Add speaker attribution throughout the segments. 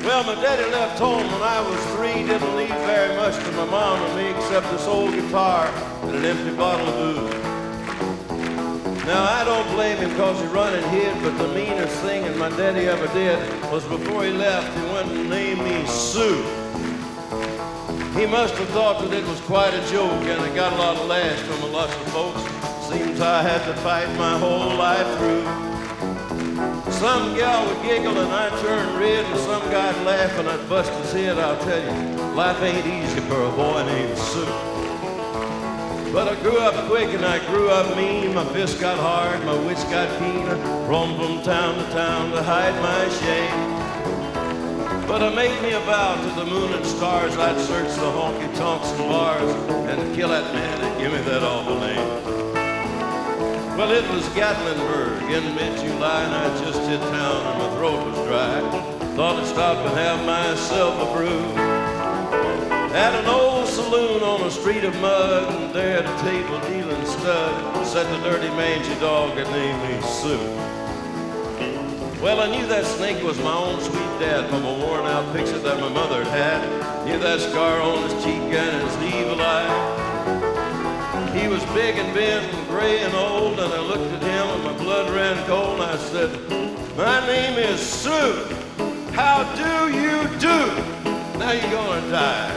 Speaker 1: Well, my daddy left home when I was 3, didn't leave very much to my mom and me except this old guitar and an empty bottle of booze. Now, I don't blame him because he run and hid, but the meanest thing that my daddy ever did was before he left, he went and named me Sue. He must have thought that it was quite a joke, and it got a lot of laughs from a lot of folks. Seems I had to fight my whole life through. Some gal would giggle and I'd turn red, and some guy'd laugh and I'd bust his head. I'll tell you, life ain't easy for a boy named Sue. But I grew up quick and I grew up mean. My fists got hard, my wits got keen. I roamed from town to hide my shame. But I made me a vow to the moon and stars, I'd search the honky-tonks and bars and kill that man that give me that awful name. Well, it was Gatlinburg in mid-July, and I just hit town and my throat was dry. Thought I'd stop and have myself a brew at an old saloon on a street of mud, and there at a table dealing stud sat the dirty mangy dog that named me Sue. Well, I knew that snake was my own sweet dad from a worn-out picture that my mother had. Knew that scar on his cheek and his evil eye. He was big and bent and gray and old, and I looked at him and my blood ran cold, and I said, "My name is Sue. How do you do? Now you're gonna die."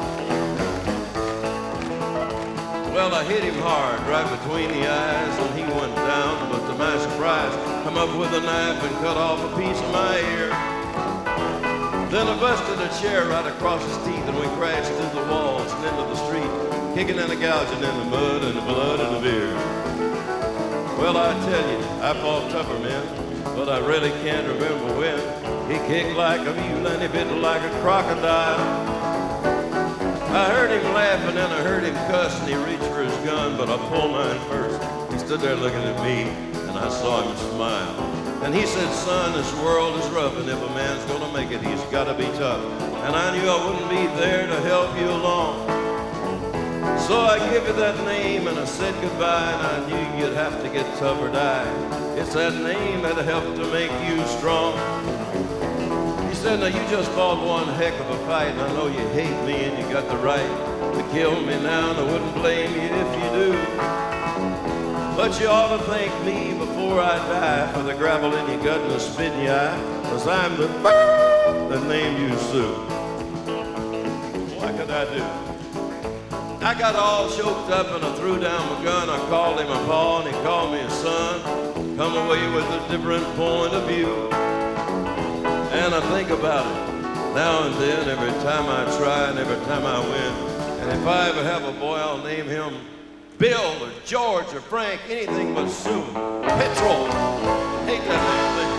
Speaker 1: Well, I hit him hard right between the eyes, and he went down, but to my surprise, come up with a knife and cut off a piece of my ear. Then I busted a chair right across his teeth, and we crashed through the walls and into the street, kicking and gouging in the mud and the blood and the beer. Well, I tell you, I fought tougher men, but I really can't remember when. He kicked like a mule and he bit like a crocodile. I heard him laugh and then I heard him cuss, and he reached for his gun, but I pulled mine first. He stood there looking at me, and I saw him smile. And he said, "Son, this world is rough, and if a man's gonna make it, he's gotta be tough." And I knew I wouldn't be there to help you along. So I give you that name and I said goodbye, and I knew you'd have to get tough or die. It's that name that helped to make you strong. He said, "Now you just fought one heck of a fight, and I know you hate me and you got the right to kill me now, and I wouldn't blame you if you do. But you ought to thank me before I die for the gravel in your gut and the spit in your eye, 'cause I'm the that named you Sue." What could I do? I got all choked up and I threw down my gun. I called him a pa and he called me a son. Come away with a different point of view. And I think about it now and then, every time I try and every time I win. And if I ever have a boy, I'll name him Bill or George or Frank, anything but Sue. Petrol. Hate that damn thing.